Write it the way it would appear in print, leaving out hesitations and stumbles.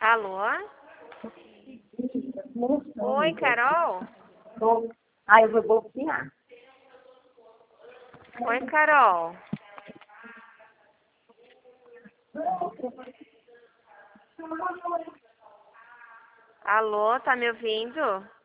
Alô? Oi, Carol? Ah, eu vou bloquear. Oi, Carol. Alô, tá me ouvindo?